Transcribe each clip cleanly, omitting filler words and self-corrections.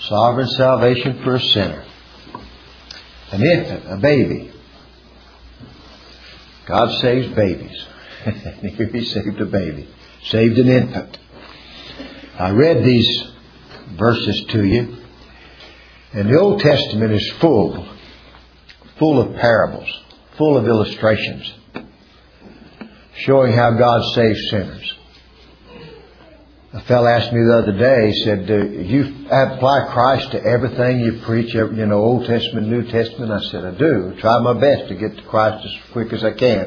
Sovereign salvation for a sinner. An infant, a baby. God saves babies. Here He saved a baby. Saved an infant. I read these verses to you. And the Old Testament is full of parables, full of illustrations, showing how God saves sinners. A fellow asked me the other day, he said, "Do you apply Christ to everything you preach, Old Testament, New Testament?" I said, "I do. I try my best to get to Christ as quick as I can."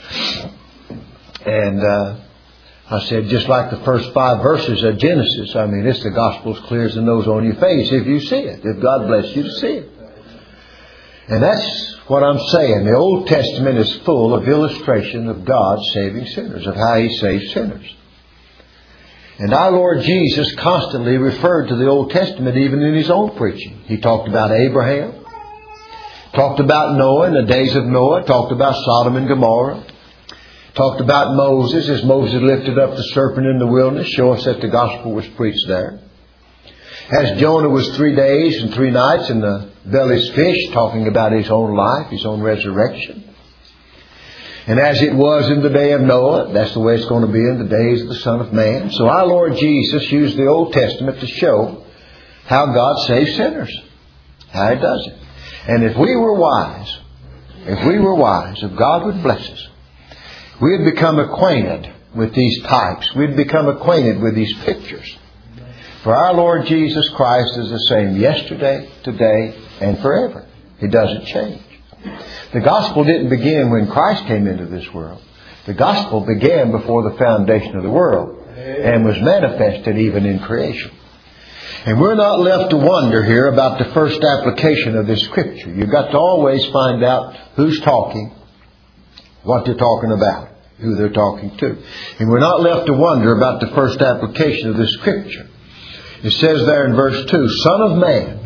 And I said, just like the first 5 verses of Genesis, it's the gospel as clear as the nose on your face if you see it, if God bless you to see it. And that's what I'm saying. The Old Testament is full of illustration of God saving sinners, of how He saves sinners. And our Lord Jesus constantly referred to the Old Testament even in His own preaching. He talked about Abraham, talked about Noah in the days of Noah, talked about Sodom and Gomorrah, talked about Moses as Moses lifted up the serpent in the wilderness, show us that the gospel was preached there. As Jonah was 3 days and 3 nights in the belly's fish, talking about his own life, his own resurrection. And as it was in the day of Noah, that's the way it's going to be in the days of the Son of Man. So our Lord Jesus used the Old Testament to show how God saves sinners. How He does it. And if we were wise, if God would bless us, we'd become acquainted with these types. We'd become acquainted with these pictures. For our Lord Jesus Christ is the same yesterday, today, and forever. He doesn't change. The gospel didn't begin when Christ came into this world. The gospel began before the foundation of the world and was manifested even in creation. And we're not left to wonder here about the first application of this Scripture. You've got to always find out who's talking, what they're talking about, who they're talking to. And we're not left to wonder about the first application of this Scripture. It says there in verse 2, Son of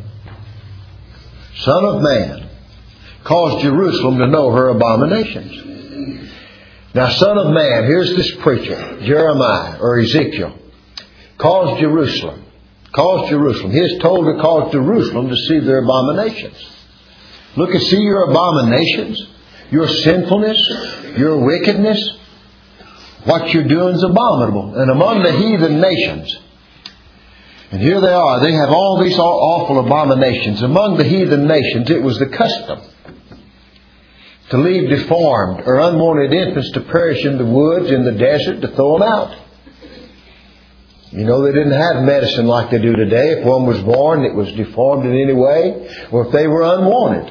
Man, caused Jerusalem to know her abominations. Now, Son of Man, here's this preacher, Jeremiah or Ezekiel, caused Jerusalem. He is told to cause Jerusalem to see their abominations. Look and see your abominations, your sinfulness, your wickedness. What you're doing is abominable. And among the heathen nations, and here they are, they have all these awful abominations. Among the heathen nations, it was the custom to leave deformed or unwanted infants to perish in the woods, in the desert, to throw them out. They didn't have medicine like they do today. If one was born that was deformed in any way, or if they were unwanted,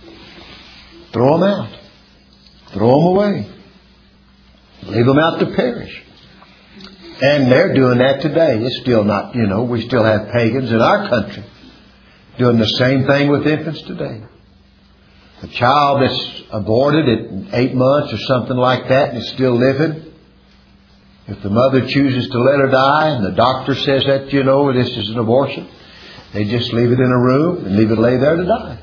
throw them out. Throw them away. Leave them out to perish. And they're doing that today. It's still not, we still have pagans in our country doing the same thing with infants today. A child that's aborted at 8 months or something like that and is still living, if the mother chooses to let her die and the doctor says that, this is an abortion, they just leave it in a room and leave it lay there to die.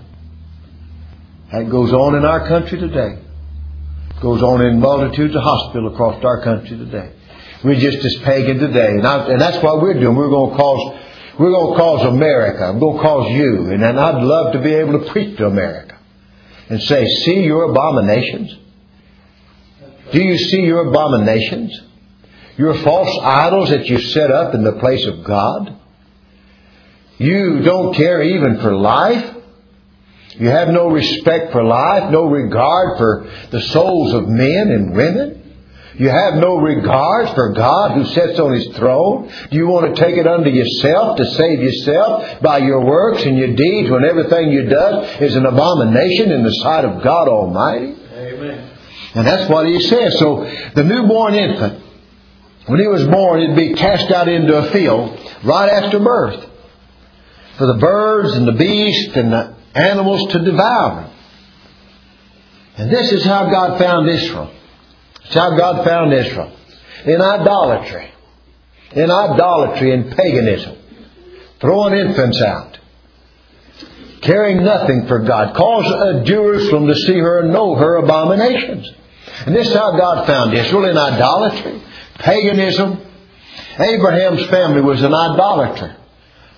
That goes on in our country today. It goes on in multitudes of hospitals across our country today. We're just as pagan today. And that's what we're doing. We're going to cause America. I'm going to cause you. And I'd love to be able to preach to America and say, see your abominations? Do you see your abominations? Your false idols that you set up in the place of God? You don't care even for life? You have no respect for life, no regard for the souls of men and women? You have no regard for God who sits on His throne? Do you want to take it unto yourself to save yourself by your works and your deeds when everything you do is an abomination in the sight of God Almighty? Amen. And that's what He says. So the newborn infant, when he was born, he'd be cast out into a field right after birth for the birds and the beasts and the animals to devour them. And this is how God found Israel. It's how God found Israel. In idolatry and paganism. Throwing infants out. Caring nothing for God. Cause Jerusalem to see her and know her abominations. And this is how God found Israel, in idolatry, paganism. Abraham's family was an idolater.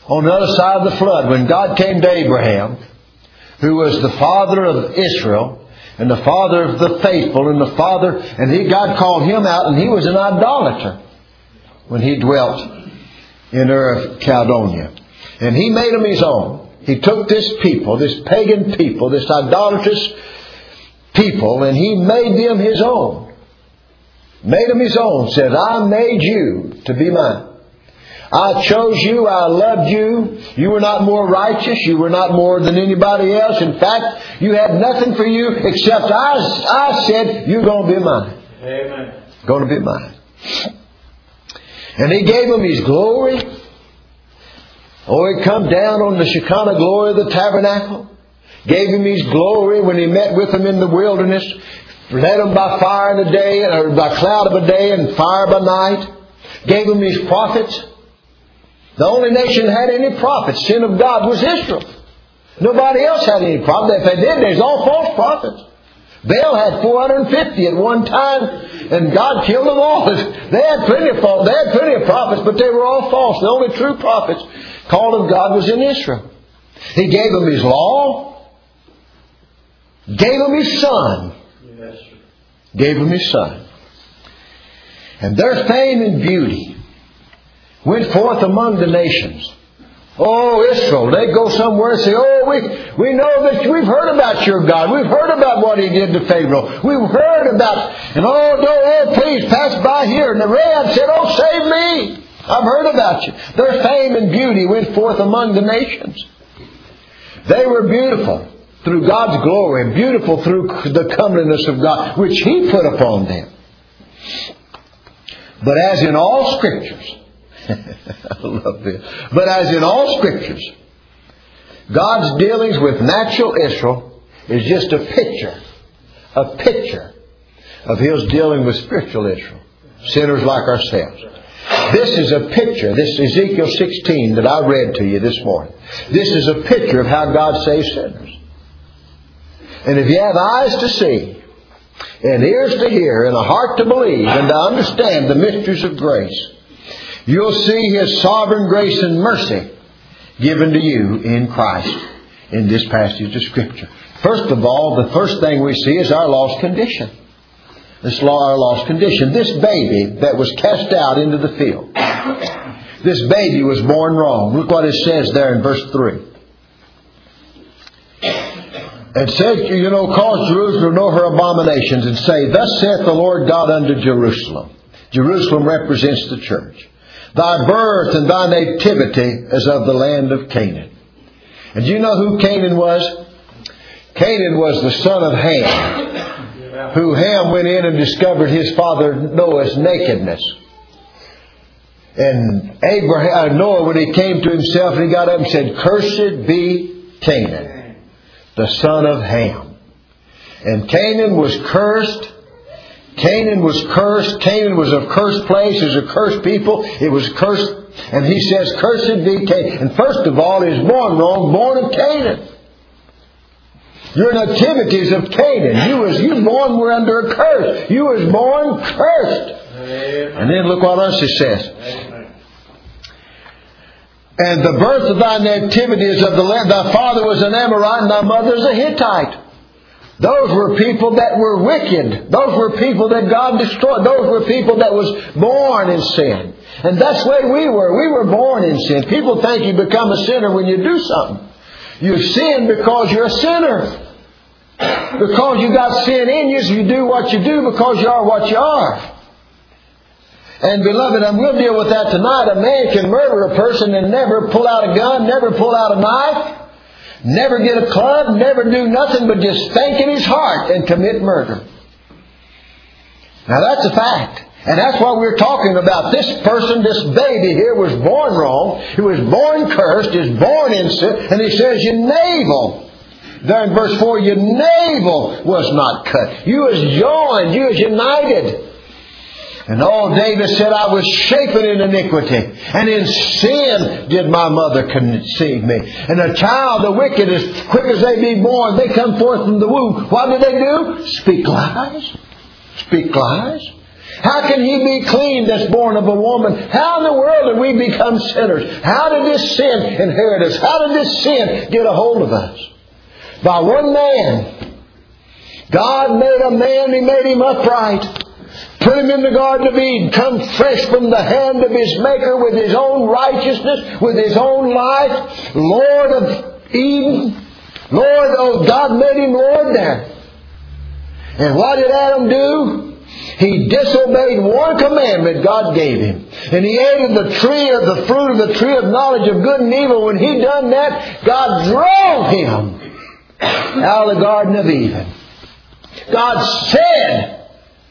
On the other side of the flood, when God came to Abraham, who was the father of Israel, and the father of the faithful, and God called him out, and he was an idolater when he dwelt in Ur of Chaldonia. And he made them his own. He took this people, this pagan people, this idolatrous people, and he made them his own. Made them his own. Said, I made you to be mine. I chose you. I loved you. You were not more righteous. You were not more than anybody else. In fact, you had nothing for you except I said, you're going to be mine. Amen. Going to be mine. And he gave him his glory. Oh, he come down on the Shekinah glory of the tabernacle. Gave him his glory when he met with them in the wilderness. Led them by fire in the day, or by cloud of a day and fire by night. Gave him his prophets. The only nation that had any prophets, sin of God, was Israel. Nobody else had any prophets. If they did, there's all false prophets. Baal had 450 at one time, and God killed them all. They had plenty of prophets, but they were all false. The only true prophets called of God was in Israel. He gave them His law, gave them His Son, gave them His Son. And their fame and beauty went forth among the nations. Oh, Israel, they go somewhere and say, oh, we know that we've heard about your God. We've heard about what He did to Pharaoh. We've heard about, and please pass by here. And the ram said, oh, save me. I've heard about you. Their fame and beauty went forth among the nations. They were beautiful through God's glory, beautiful through the comeliness of God, which He put upon them. But as in all Scriptures, I love this. But as in all Scriptures, God's dealings with natural Israel is just a picture of His dealing with spiritual Israel, sinners like ourselves. This is a picture, this Ezekiel 16 that I read to you this morning. This is a picture of how God saves sinners. And if you have eyes to see, and ears to hear, and a heart to believe, and to understand the mysteries of grace, you'll see His sovereign grace and mercy given to you in Christ in this passage of Scripture. First of all, the first thing we see is our lost condition. Our lost condition. This baby that was cast out into the field. This baby was born wrong. Look what it says there in verse 3. And said, cause Jerusalem to know her abominations, and say, Thus saith the Lord God unto Jerusalem. Jerusalem represents the church. Thy birth and thy nativity is of the land of Canaan. And do you know who Canaan was? Canaan was the son of Ham, who Ham went in and discovered his father Noah's nakedness. And Noah, when he came to himself, and he got up and said, Cursed be Canaan, the son of Ham. And Canaan was cursed. Canaan was cursed. Canaan was a cursed place. It was a cursed people. It was cursed. And he says, Cursed be Canaan. And first of all, he was born wrong, born of Canaan. Your nativities of Canaan. You born were under a curse. You was born cursed. Amen. And then look what else it says. Amen. And the birth of thy nativity is of the land. Thy father was an Amorite, and thy mother is a Hittite. Those were people that were wicked. Those were people that God destroyed. Those were people that was born in sin. And that's the way we were. We were born in sin. People think you become a sinner when you do something. You sin because you're a sinner. Because you got sin in you, so you do what you do because you are what you are. And beloved, and we'll deal with that tonight. A man can murder a person and never pull out a gun, never pull out a knife, never get a club, never do nothing but just think in his heart and commit murder. Now that's a fact. And that's what we're talking about. This person, this baby here was born wrong. He was born cursed. He was born in sin. And he says, your navel. There in verse 4, your navel was not cut. You was joined. You was united. And David said, I was shapen in iniquity, and in sin did my mother conceive me. And a child, the wicked, as quick as they be born, they come forth from the womb. What do? Speak lies. Speak lies. How can he be clean that's born of a woman? How in the world did we become sinners? How did this sin inherit us? How did this sin get a hold of us? By one man. God made a man, He made him upright. Put him in the Garden of Eden, come fresh from the hand of his Maker with his own righteousness, with his own life. Lord of Eden. Lord, oh, God made him Lord there. And what did Adam do? He disobeyed one commandment God gave him. And he ate of the fruit of the tree of knowledge of good and evil. When he done that, God drove him out of the Garden of Eden. God said,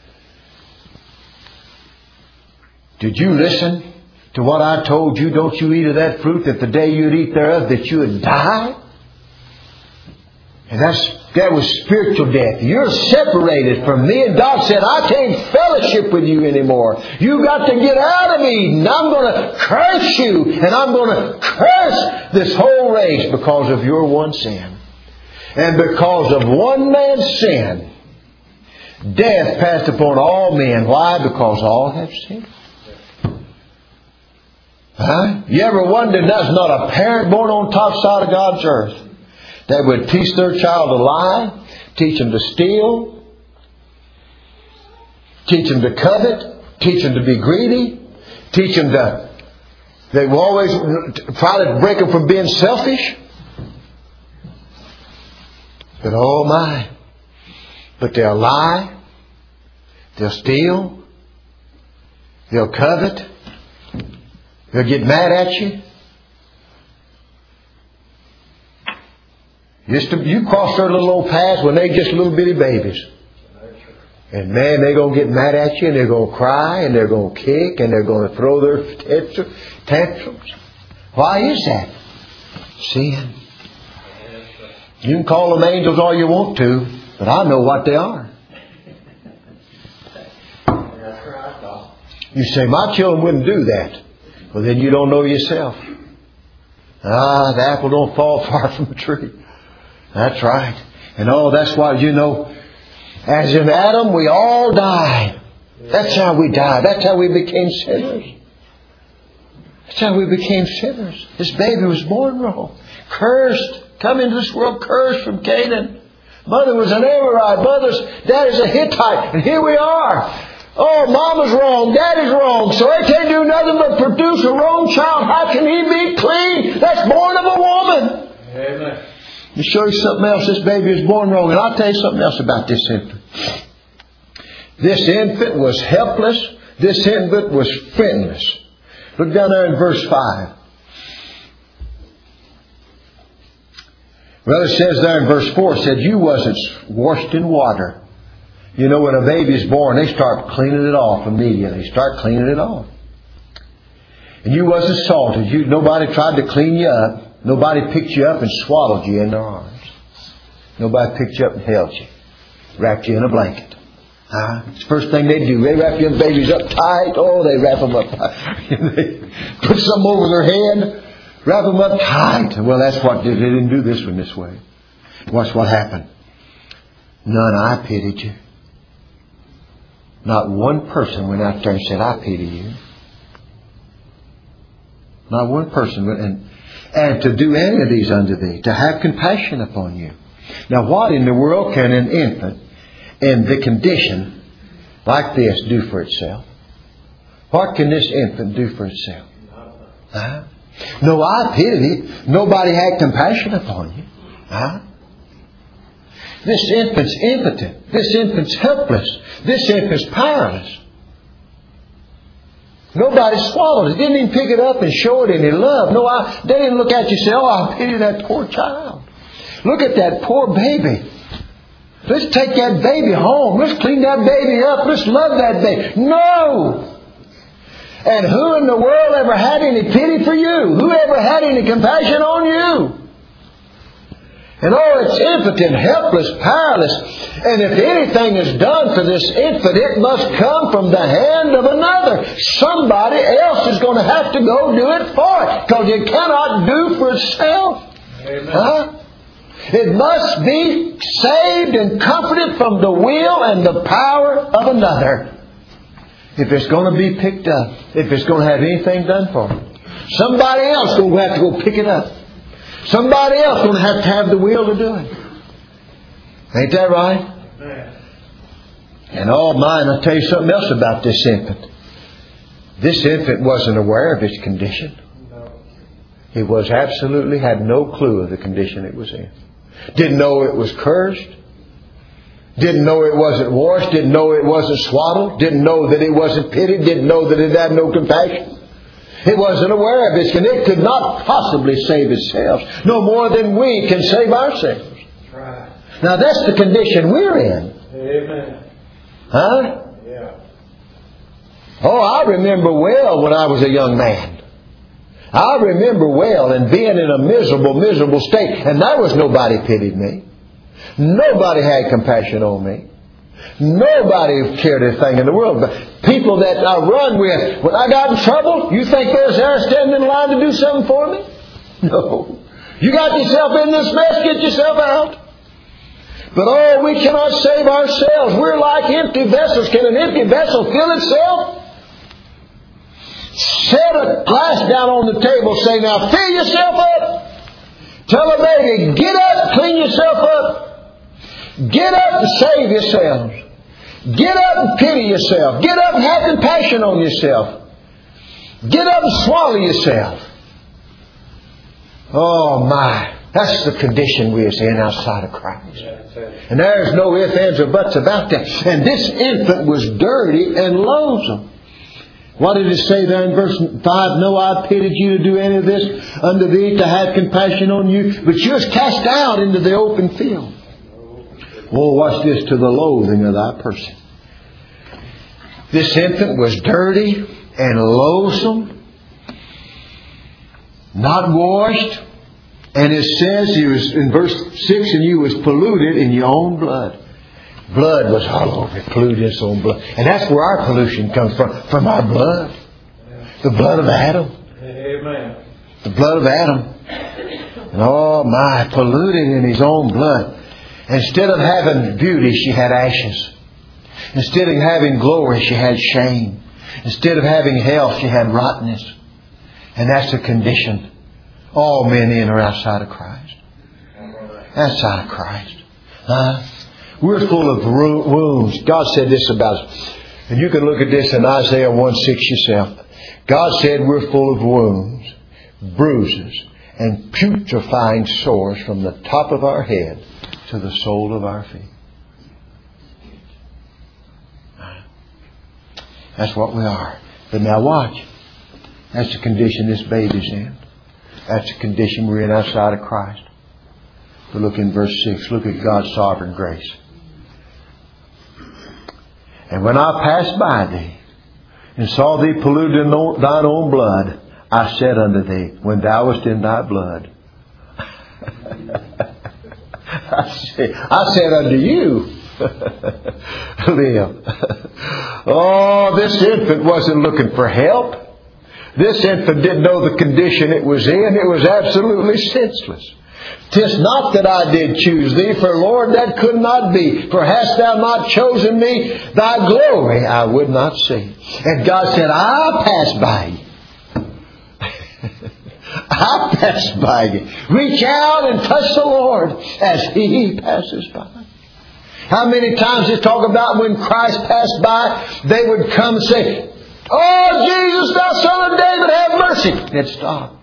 did you listen to what I told you? Don't you eat of that fruit, that the day you'd eat thereof, that you would die? And that was spiritual death. You're separated from me. And God said, I can't fellowship with you anymore. You got to get out of Eden. I'm going to curse you. And I'm going to curse this whole race because of your one sin. And because of one man's sin, death passed upon all men. Why? Because all have sinned. Huh? You ever wondered there's not a parent born on top side of God's earth that would teach their child to lie, teach them to steal, teach them to covet, teach them to be greedy, teach them to... They will always try to break them from being selfish. But oh my. But they'll lie, they'll steal, they'll covet, they'll get mad at you. You cross their little old paths when they just little bitty babies. And man, they're going to get mad at you, and they're going to cry, and they're going to kick, and they're going to throw their tantrums. Why is that? Sin. You can call them angels all you want to, but I know what they are. You say, my children wouldn't do that. Well, then you don't know yourself. The apple don't fall far from the tree. That's right. And that's why, as in Adam, we all die. That's how we died. That's how we became sinners. That's how we became sinners. This baby was born wrong. Cursed. Come into this world cursed from Canaan. Mother was an Amorite. Daddy's a Hittite. And here we are. Oh, Mama's wrong. Daddy's wrong. So they can't do nothing but produce a wrong child. How can he be clean? That's born of a woman. Amen. Let me show you something else. This baby was born wrong. And I'll tell you something else about this infant. This infant was helpless. This infant was friendless. Look down there in verse 5. Well, it says there in verse 4, it said, you wasn't washed in water. You know, when a baby's born, they start cleaning it off immediately. They start cleaning it off. And you wasn't salted. Nobody tried to clean you up. Nobody picked you up and swallowed you in their arms. Nobody picked you up and held you. Wrapped you in a blanket. It's the first thing they do. They wrap your babies up tight. Oh, they wrap them up tight. They put something over their head. Wrap them up tight. Well, that's what they didn't do this one this way. Watch what happened. None I pitied you. Not one person went out there and said, I pity you. Not one person went and to do any of these unto thee, to have compassion upon you. Now, what in the world can an infant in the condition like this do for itself? What can this infant do for itself? No, I pity. Nobody had compassion upon you. This infant's impotent. This infant's helpless. This infant's powerless. Nobody swallowed it. Didn't even pick it up and show it any love. No, they didn't look at you and say, oh, I pity that poor child. Look at that poor baby. Let's take that baby home. Let's clean that baby up. Let's love that baby. No! And who in the world ever had any pity for you? Who ever had any compassion on you? And it's impotent, helpless, powerless. And if anything is done for this infant, it must come from the hand of another. Somebody else is going to have to go do it for it. Because it cannot do for itself. Amen. It must be saved and comforted from the will and the power of another. if it's going to be picked up, if it's going to have anything done for it, somebody else is going to have to go pick it up. Somebody else is going to have the will to do it. Ain't that right? And oh mine, I'll tell you something else about this infant. This infant wasn't aware of its condition. He was absolutely had no clue of the condition it was in. Didn't know it was cursed. Didn't know it wasn't washed. Didn't know it wasn't swaddled. Didn't know that it wasn't pitied. Didn't know that it had no compassion. It wasn't aware of its condition. It could not possibly save itself. No more than we can save ourselves. That's right. Now that's the condition we're in. Amen. Huh? Yeah. Oh, I remember well when I was a young man. I remember well and being in a miserable, miserable state. And there was nobody pitied me. Nobody had compassion on me. Nobody cared a thing in the world. But people that I run with, when I got in trouble, you think they're there standing in line to do something for me? No. You got yourself in this mess, get yourself out. But oh, we cannot save ourselves. We're like empty vessels. Can an empty vessel fill itself? Set a glass down on the table, say, now fill yourself up. Tell a baby, get up, clean yourself up. Get up and save yourselves. Get up and pity yourself. Get up and have compassion on yourself. Get up and swallow yourself. Oh my, that's the condition we're in outside of Christ. And there's no ifs, ands, or buts about that. And this infant was dirty and loathsome. What did it say there in verse 5? No, I pitied you to do any of this unto thee, to have compassion on you. But you was cast out into the open field. Oh, watch this, to the loathing of thy person. This infant was dirty and loathsome, not washed. And it says, he was in verse 6, and you was polluted in your own blood. Blood was all over it, polluted its own blood. And that's where our pollution comes from our blood. The blood of Adam. Amen. The blood of Adam. And oh my, polluted in his own blood. Instead of having beauty, she had ashes. Instead of having glory, she had shame. Instead of having health, she had rottenness. And that's the condition all men in or outside of Christ. Outside of Christ. We're full of wounds. God said this about us. And you can look at this in Isaiah 1:6 yourself. God said we're full of wounds, bruises, and putrefying sores from the top of our head to the sole of our feet. That's what we are. But now watch. That's the condition this baby's in. That's the condition we're in outside of Christ. But look in verse 6. Look at God's sovereign grace. And when I passed by thee, and saw thee polluted in thine own blood, I said unto thee, when thou wast in thy blood, I said unto you, live. Oh, this infant wasn't looking for help. This infant didn't know the condition it was in. It was absolutely senseless. 'Tis not that I did choose thee, for Lord, that could not be. For hast thou not chosen me, thy glory I would not see. And God said, I passed by you. I passed by you. Reach out and touch the Lord as He passes by. How many times they talk about when Christ passed by, they would come and say, oh, Jesus, thou Son of David, have mercy. They'd stop.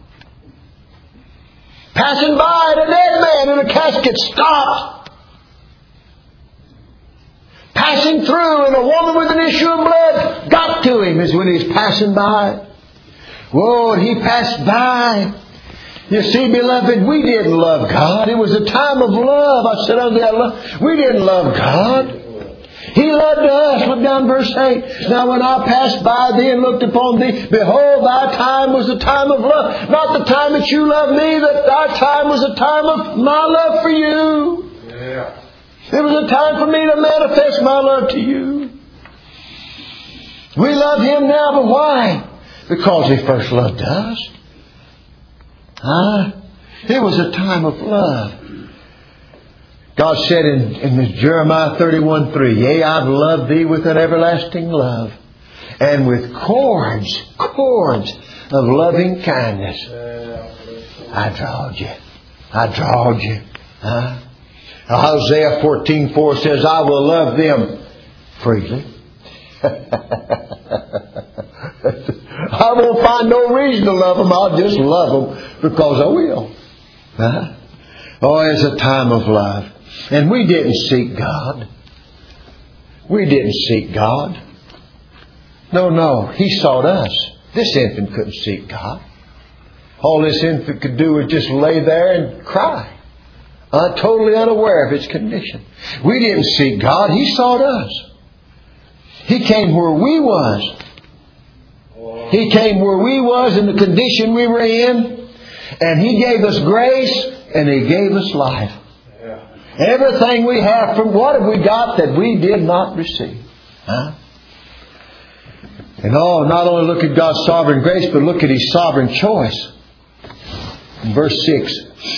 Passing by, and a dead man in a casket stopped. Passing through, and a woman with an issue of blood got to him as when he was passing by. Whoa, and he passed by. You see, beloved, we didn't love God. It was a time of love. I said unto that love. We didn't love God. He loved us. Look down verse 8. Now when I passed by thee and looked upon thee, behold, thy time was the time of love. Not the time that you loved me, that thy time was the time of my love for you. Yeah. It was a time for me to manifest my love to you. We love Him now, but why? Because He first loved us. It was a time of love. God said in Jeremiah 31:3, yea, I've loved thee with an everlasting love, And with cords of loving kindness, I drawed you. I drawed you. Huh? Isaiah 14:4 says, I will love them freely. I won't find no reason to love them. I'll just love them because I will. Huh? Oh, it's a time of love. And we didn't seek God. We didn't seek God. No. He sought us. This infant couldn't seek God. All this infant could do was just lay there and cry. Totally unaware of its condition. We didn't seek God. He sought us. He came where we was. He came where we was in the condition we were in. And He gave us grace and He gave us life. Everything we have from what have we got that we did not receive? Huh? And not only look at God's sovereign grace, but look at His sovereign choice. In verse 6.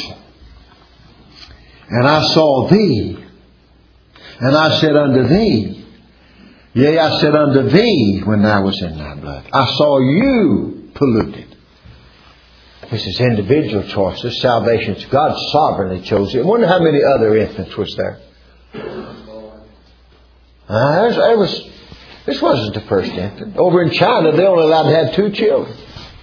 And I saw thee, and I said unto thee, yea, I said unto thee when thou was in thy blood. I saw you polluted. This is individual choice. This salvation is God sovereignly chose it. I wonder how many other infants was there. This wasn't the first infant. Over in China, they only allowed to have 2 children.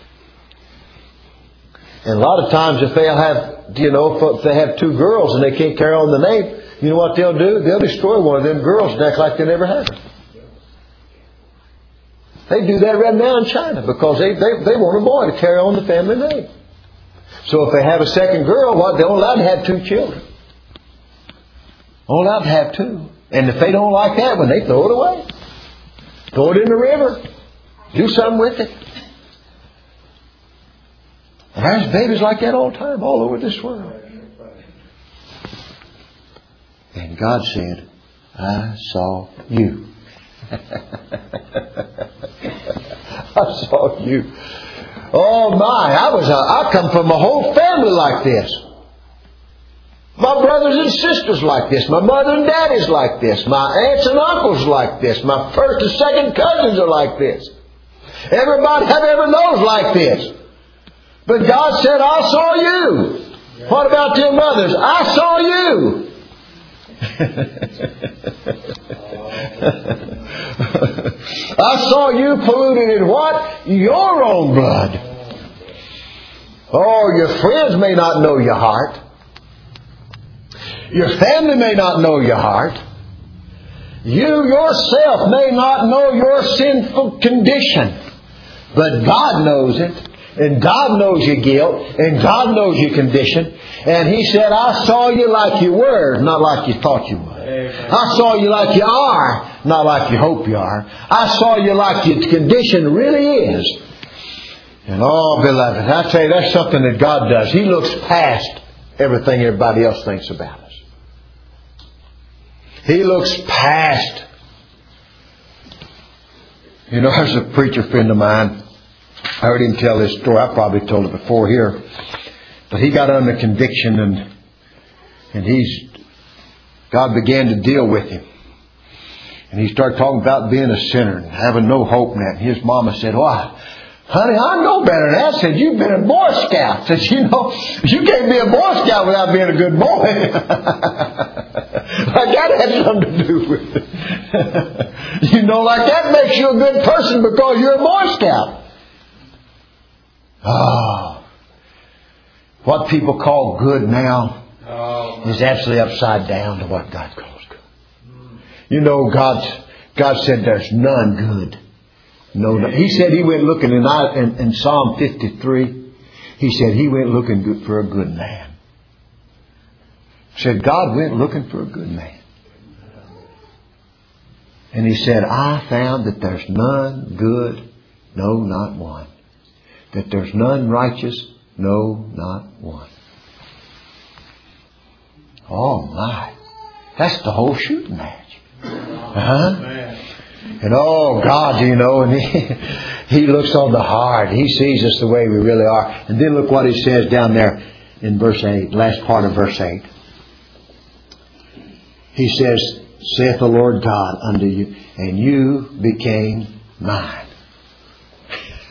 And a lot of times if they'll have, if they have 2 girls and they can't carry on the name, you know what they'll do? They'll destroy one of them girls and act like they never had her. They do that right now in China because they want a boy to carry on the family name. So if they have a second girl, they're only allowed to have 2 children. Only allowed to have 2. And if they don't like that one, they throw it away. Throw it in the river. Do something with it. And there's babies like that all the time, all over this world. And God said, I saw you. I saw you. Oh my, I come from a whole family like this. My brothers and sisters like this. My mother and daddy's like this. My aunts and uncles like this. My first and second cousins are like this. Everybody I've ever known's like this. But God said, I saw you. What about them others? I saw you. I saw you polluted in what? Your own blood. Oh, your friends may not know your heart. Your family may not know your heart. You yourself may not know your sinful condition. But God knows it. And God knows your guilt. And God knows your condition. And He said, I saw you like you were, not like you thought you would. Amen. I saw you like you are, not like you hope you are. I saw you like your condition really is. And beloved, I tell you, that's something that God does. He looks past everything everybody else thinks about us. He looks past. There's a preacher friend of mine. I heard him tell this story. I probably told it before here. But he got under conviction and God began to deal with him. And he started talking about being a sinner and having no hope in that. And his mama said, honey, I know better than that. Said, you've been a Boy Scout. Said, you can't be a Boy Scout without being a good boy. Like that has something to do with it. Like that makes you a good person because you're a Boy Scout. What people call good now is absolutely upside down to what God calls good. God said there's none good. No. He said He went looking in Psalm 53. He said He went looking for a good man. Said God went looking for a good man. And He said, I found that there's none good, no, not one. That there's none righteous, no, not one. Oh my. That's the whole shooting match. And God, and He looks on the heart. He sees us the way we really are. And then look what He says down there in verse 8, last part of verse 8. He says, saith the Lord God unto you, and you became mine.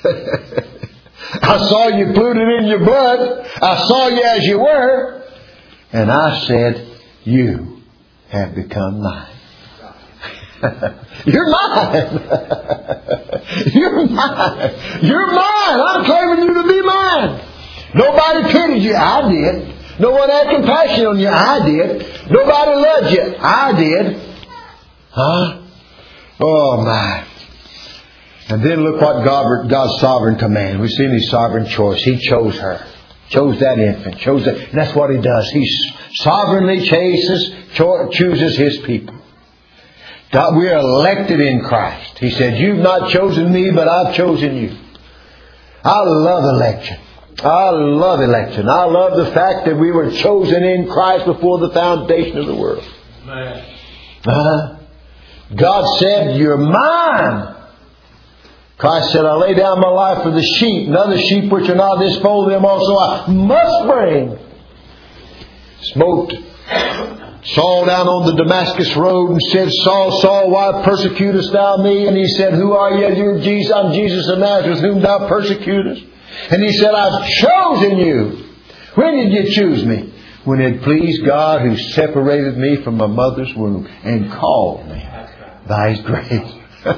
I saw you polluted in your blood. I saw you as you were. And I said, you have become mine. You're mine. You're mine. You're mine. I'm claiming you to be mine. Nobody pitied you. I did. No one had compassion on you. I did. Nobody loved you. I did. Huh? Oh my. And then look what God's sovereign command. We've seen His sovereign choice. He chose her. Chose that infant. Chose that. And that's what He does. He sovereignly chooses His people. We are elected in Christ. He said, you've not chosen me, but I've chosen you. I love election. I love election. I love the fact that we were chosen in Christ before the foundation of the world. God said, you're mine. Christ said, I lay down my life for the sheep, and other sheep which are not of this fold, them also I must bring. Smote Saul down on the Damascus road and said, Saul, Saul, why persecutest thou me? And he said, who are you? You're Jesus. I'm Jesus of Nazareth, whom thou persecutest. And he said, I've chosen you. When did you choose me? When it pleased God, who separated me from my mother's womb and called me by His grace.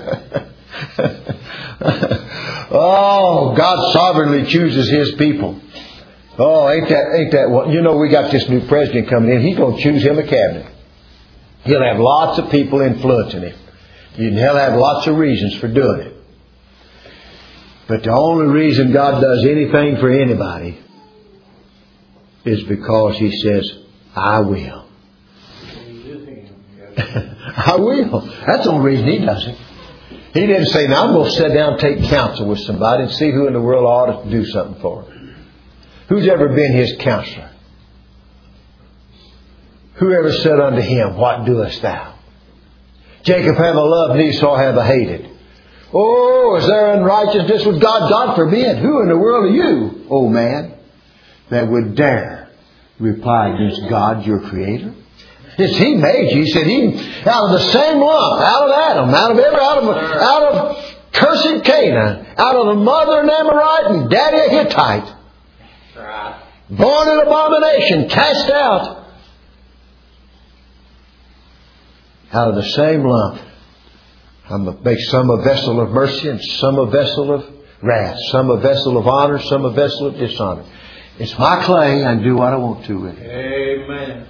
Oh, God sovereignly chooses His people. Oh, ain't that what? You know, we got this new president coming in. He's going to choose him a cabinet. He'll have lots of people influencing him. He'll have lots of reasons for doing it. But the only reason God does anything for anybody is because He says, I will. I will. That's the only reason He does it. He didn't say, now I'm going to sit down and take counsel with somebody and see who in the world ought to do something for him. Who's ever been his counselor? Who ever said unto him, what doest thou? Jacob have I loved, and Esau have I hated. Oh, is there unrighteousness with God? God forbid. Who in the world are you, oh man, that would dare reply against God, your Creator? It's He made you. He said, out of the same lump, out of Adam, out of cursed Canaan, out of the mother an Amorite and daddy a Hittite. Right. Born in abomination, cast out. Out of the same lump. I'm going to make some a vessel of mercy and some a vessel of wrath. Some a vessel of honor, some a vessel of dishonor. It's my clay. I can do what I want to with it. Amen.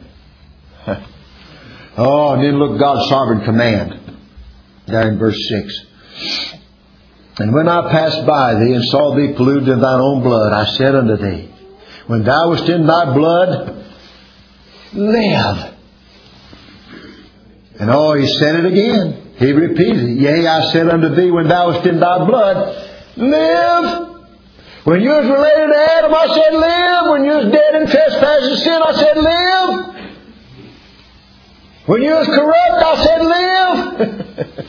Oh, and then look, God's sovereign command. There in verse 6. And when I passed by thee and saw thee polluted in thine own blood, I said unto thee, when thou wast in thy blood, live. And oh, He said it again. He repeated it. Yea, I said unto thee, when thou wast in thy blood, live. When you was related to Adam, I said live. When you was dead in trespass and sin, I said live. When you was corrupt, I said live.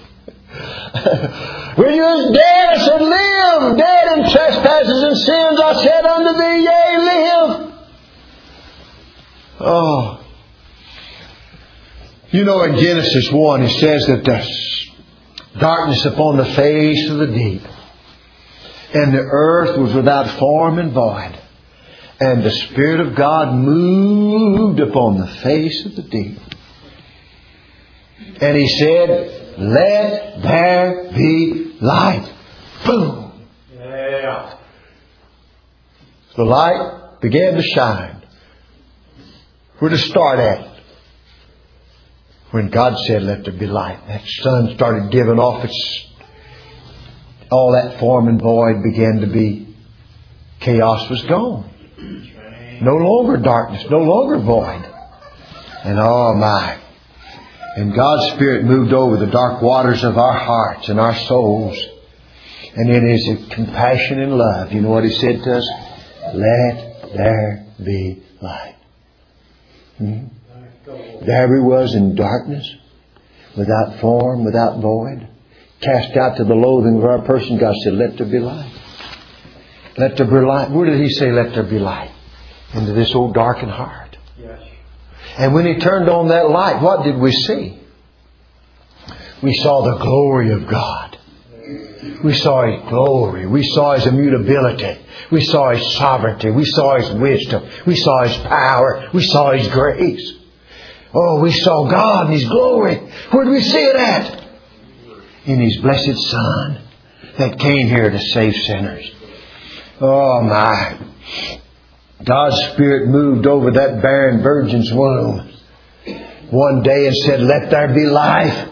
When you was dead, I said live. Dead in trespasses and sins, I said unto thee, yea, live. Oh. You know, in Genesis 1, it says that there's darkness upon the face of the deep. And the earth was without form and void. And the Spirit of God moved upon the face of the deep. And He said, let there be light. Boom. Yeah. The light began to shine. Where to start at? When God said, let there be light. That sun started giving off its... all that form and void began to be... chaos was gone. No longer darkness. No longer void. And oh my... and God's Spirit moved over the dark waters of our hearts and our souls. And in His compassion and love, you know what He said to us? Let there be light. There we was in darkness, without form, without void, cast out to the loathing of our person. God said, let there be light. Let there be light. Where did He say, let there be light? Into this old darkened heart. Yes. And when He turned on that light, what did we see? We saw the glory of God. We saw His glory. We saw His immutability. We saw His sovereignty. We saw His wisdom. We saw His power. We saw His grace. Oh, we saw God and His glory. Where did we see it at? In His blessed Son that came here to save sinners. Oh my. God's Spirit moved over that barren virgin's womb one day and said, "Let there be life."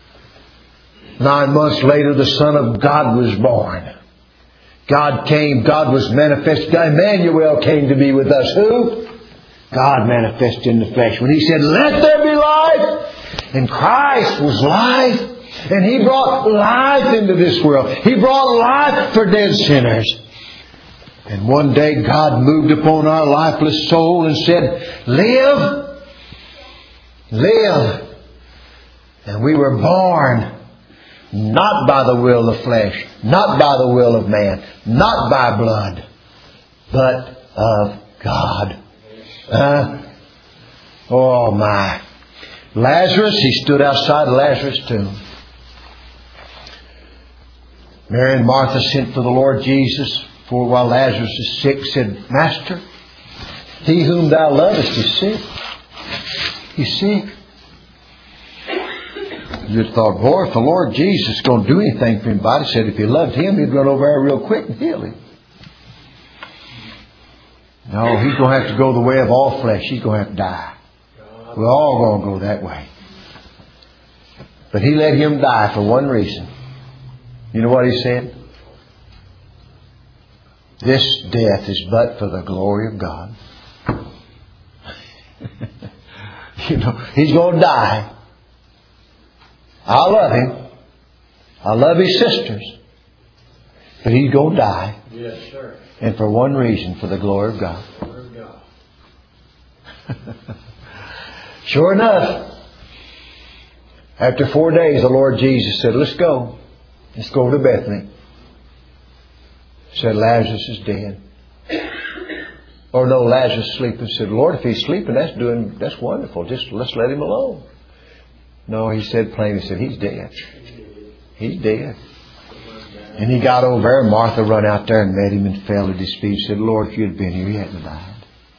9 months later, the Son of God was born. God came. God was manifest. Emmanuel came to be with us. Who? God manifested in the flesh. When He said, "Let there be life," and Christ was life. And He brought life into this world. He brought life for dead sinners. And one day God moved upon our lifeless soul and said, "Live. Live." And we were born not by the will of flesh, not by the will of man, not by blood, but of God. Oh my. Lazarus, he stood outside Lazarus' tomb. Mary and Martha sent for the Lord Jesus, for while Lazarus is sick, said, "Master, he whom thou lovest is sick." He's sick. You'd thought, boy, if the Lord Jesus is going to do anything for anybody, said if He loved him, He'd run over there real quick and heal him. No, He's going to have to go the way of all flesh. He's going to have to die. We're all going to go that way. But He let him die for one reason. You know what He said? "This death is but for the glory of God." You know, He's going to die. I love him. I love his sisters. But He's going to die. Yes, sir. And for one reason, for the glory of God. Glory of God. Sure enough, after 4 days, the Lord Jesus said, "Let's go. Let's go to Bethany." Said, "Lazarus is dead." Or no, Lazarus is sleeping. Said, "Lord, if he's sleeping, that's wonderful. Just let's let him alone." No, He said plainly, He said, "He's dead. He's dead." And He got over there, and Martha run out there and met Him and fell at His feet. Said, "Lord, if you'd been here, he hadn't died."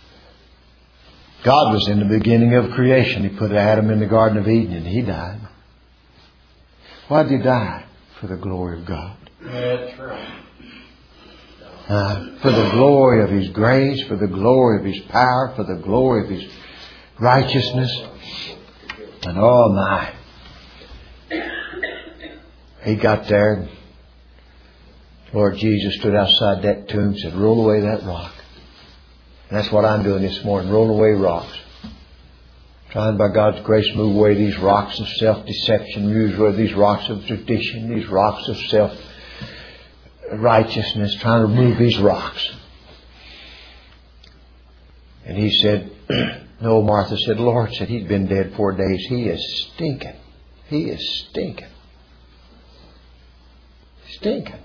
God was in the beginning of creation. He put Adam in the Garden of Eden and he died. Why did He die? For the glory of God. That's right. For the glory of His grace, for the glory of His power, for the glory of His righteousness. And oh my. He got there and Lord Jesus stood outside that tomb and said, "Roll away that rock." And that's what I'm doing this morning, rolling away rocks. Trying by God's grace to move away these rocks of self-deception, move away these rocks of tradition, these rocks of self-righteousness, trying to remove these rocks. And He said, no, Martha said, "Lord," said, "he's been dead 4 days. He is stinking. He is stinking. Stinking."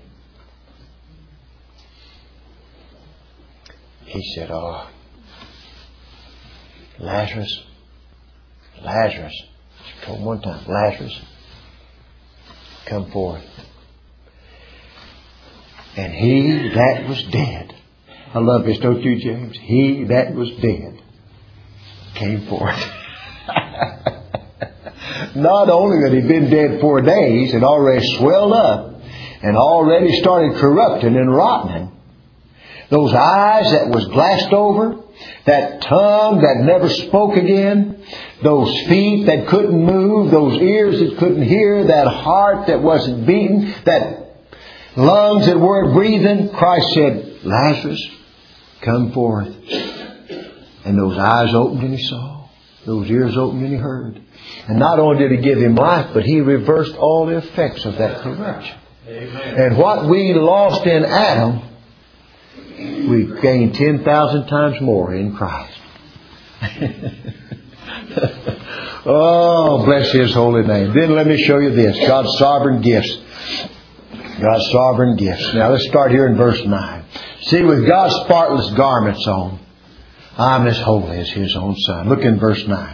He said, "Oh, Lazarus, she told him one time, "Lazarus, come forth." And he that was dead, I love this, don't you, James? He that was dead came forth. Not only that he'd been dead 4 days, it already swelled up and already started corrupting and rotting. Those eyes that was glassed over, that tongue that never spoke again, those feet that couldn't move, those ears that couldn't hear, that heart that wasn't beating, that lungs that weren't breathing. Christ said, "Lazarus, come forth." And those eyes opened and he saw. Those ears opened and he heard. And not only did He give him life, but He reversed all the effects of that corruption. Amen. And what we lost in Adam, we gained 10,000 times more in Christ. Oh, bless His holy name. Then let me show you this. God's sovereign gifts. God's sovereign gifts. Now let's start here in verse 9. See, with God's spotless garments on, I'm as holy as His own Son. Look in verse 9.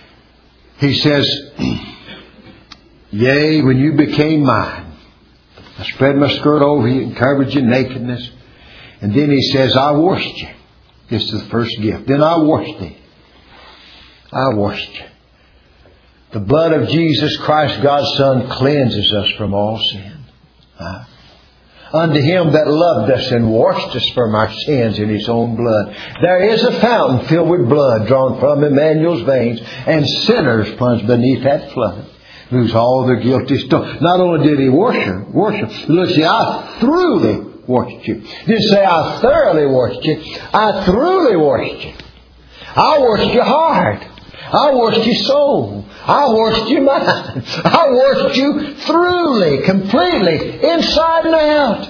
He says, "Yea, when you became mine, I spread my skirt over you and covered your nakedness. And then He says, I washed you. This is the first gift. Then I washed thee. I washed you. The blood of Jesus Christ, God's Son, cleanses us from all sin. Unto Him that loved us and washed us from our sins in His own blood. There is a fountain filled with blood drawn from Emmanuel's veins, and sinners plunged beneath that flood lose all their guilty stuff. Not only did He wash them. Look, see, I thoroughly washed you. Didn't say I thoroughly washed you. I thoroughly washed you. I washed your heart. I washed your soul. I washed your mind. I washed you thoroughly, completely, inside and out.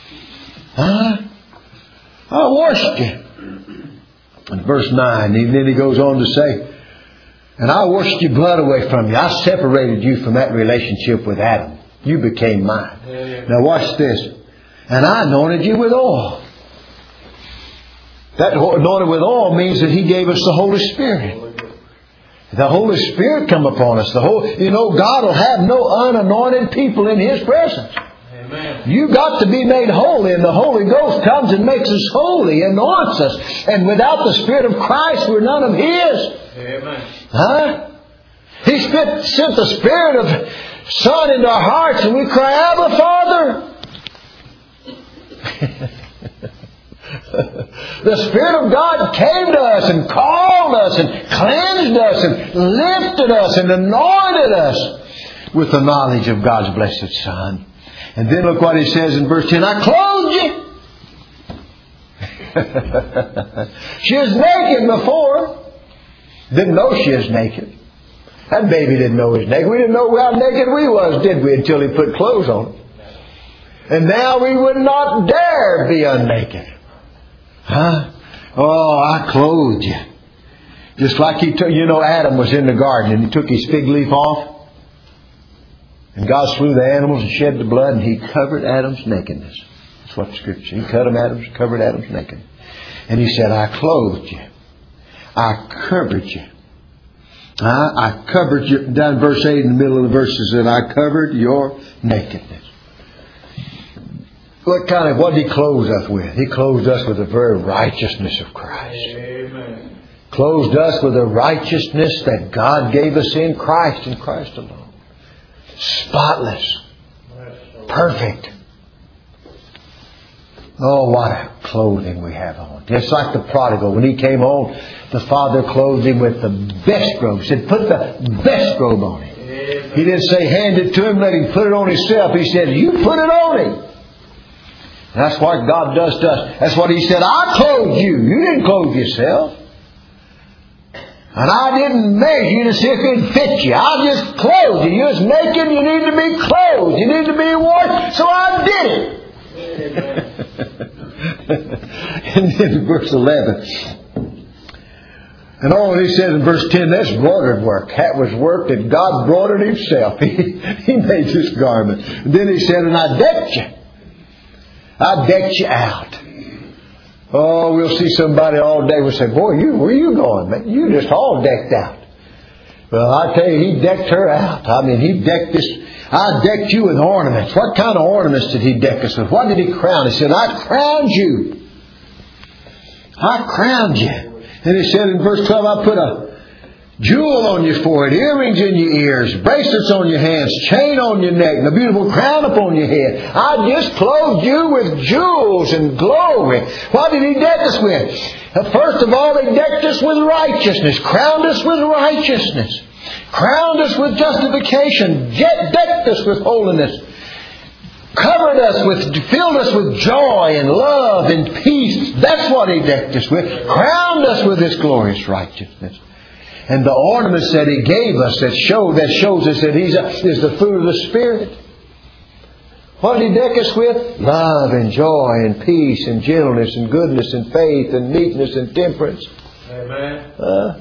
I washed you. In verse 9, and then he goes on to say, and I washed your blood away from you. I separated you from that relationship with Adam. You became mine. Now watch this. And I anointed you with oil. That anointed with oil means that He gave us the Holy Spirit. The Holy Spirit come upon us. God will have no unanointed people in His presence. Amen. You got to be made holy, and the Holy Ghost comes and makes us holy, anoints us. And without the Spirit of Christ, we're none of His. Amen. He sent the Spirit of Son into our hearts, and we cry, Abba, Father. The Spirit of God came to us and called us and cleansed us and lifted us and anointed us with the knowledge of God's blessed Son. And then look what He says in verse 10. I clothed you. She was naked before. Didn't know she was naked. That baby didn't know he was naked. We didn't know how naked we was, did we, until He put clothes on. And now we would not dare be unnaked. Oh, I clothed you. Just like He took, Adam was in the garden and he took his fig leaf off. And God slew the animals and shed the blood, and He covered Adam's nakedness. That's what the Scripture says. He covered Adam's nakedness. And He said, I clothed you. I covered you. I covered you. Down in verse 8 in the middle of the verses, that I covered your nakedness. What did He clothe us with? He clothed us with the very righteousness of Christ. Amen. Clothed us with the righteousness that God gave us in Christ and Christ alone. Spotless. Perfect. Oh, what a clothing we have on. Just like the prodigal. When he came home, the father clothed him with the best robe. He said, put the best robe on him. Amen. He didn't say, hand it to him, let him put it on himself. He said, you put it on him. That's what God does to us. That's what He said, I clothed you. You didn't clothe yourself. And I didn't measure you to see if it fit you. I just clothed you. You was naked. You need to be clothed. You need to be washed. So I did it. And then verse 11. And all He says in verse 10, that's broidered work. That was work that God broidered Himself. He made this garment. And then He said, and I decked you. I decked you out. Oh, we'll see somebody all day. We'll say, boy, where you going, man? You just all decked out. Well, I tell you, He decked her out. I mean, He decked this. I decked you with ornaments. What kind of ornaments did He deck us with? What did He crown? He said, I crowned you. I crowned you. And He said in verse 12, I put a jewel on your forehead, earrings in your ears, bracelets on your hands, chain on your neck, and a beautiful crown upon your head. I just clothed you with jewels and glory. What did He deck us with? First of all, He decked us with righteousness, crowned us with righteousness, crowned us with justification, decked us with holiness, covered us with, filled us with joy and love and peace. That's what He decked us with. Crowned us with His glorious righteousness. And the ornaments that He gave us that shows us that He is the fruit of the Spirit. What did He deck us with? Love and joy and peace and gentleness and goodness and faith and meekness and temperance. Amen.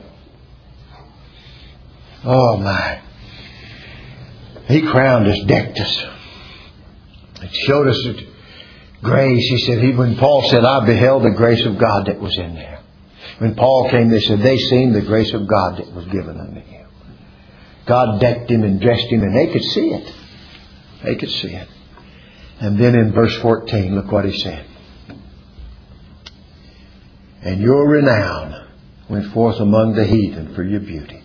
Oh my. He crowned us, decked us. He showed us grace. He said, when Paul said, I beheld the grace of God that was in there. When Paul came, they said, they seen the grace of God that was given unto him. God decked him and dressed him, and they could see it. They could see it. And then in verse 14, look what he said. And your renown went forth among the heathen for your beauty.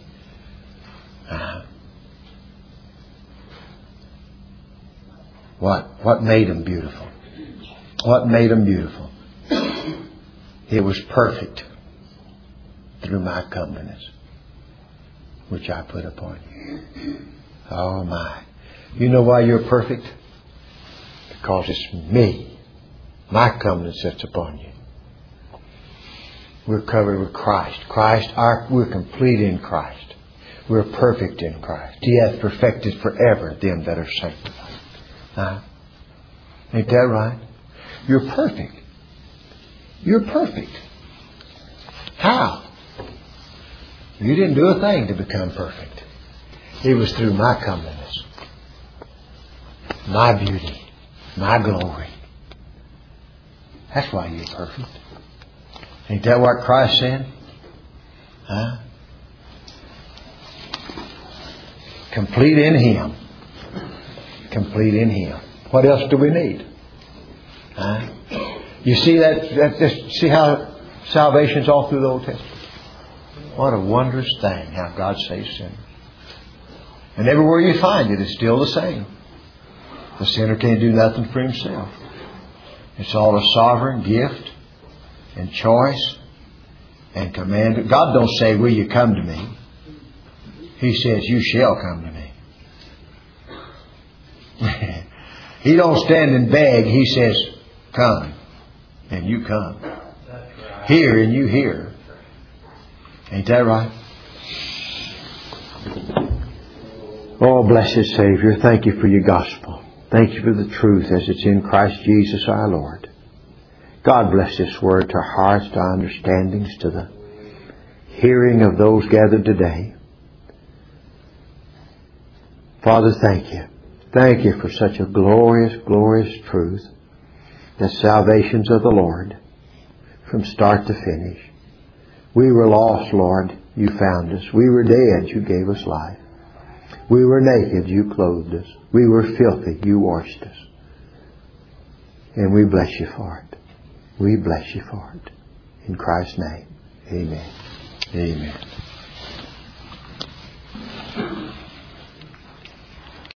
What made them beautiful? What made them beautiful? It was perfect through my comeliness, which I put upon you. Oh my. You know why you're perfect? Because it's me. My comeliness that's upon you. We're covered with Christ. We're complete in Christ. We're perfect in Christ. He hath perfected forever them that are sanctified. Ain't that right? You're perfect. You're perfect. How? You didn't do a thing to become perfect. It was through my comeliness, my beauty, my glory. That's why you're perfect. Ain't that what Christ said? Complete in Him. Complete in Him. What else do we need? You see see how salvation's all through the Old Testament? What a wondrous thing how God saves sinners. And everywhere you find it, it's still the same. The sinner can't do nothing for himself. It's all a sovereign gift and choice and command. God don't say, will you come to me? He says, you shall come to me. He don't stand and beg. He says, come. And you come. Hear and you hear. Ain't that right? Oh, blessed Savior, thank you for your gospel. Thank you for the truth as it's in Christ Jesus our Lord. God bless this word to our hearts, to our understandings, to the hearing of those gathered today. Father, thank you. Thank you for such a glorious, glorious truth. The salvation's of the Lord from start to finish. We were lost, Lord. You found us. We were dead. You gave us life. We were naked. You clothed us. We were filthy. You washed us. And we bless you for it. We bless you for it. In Christ's name. Amen. Amen.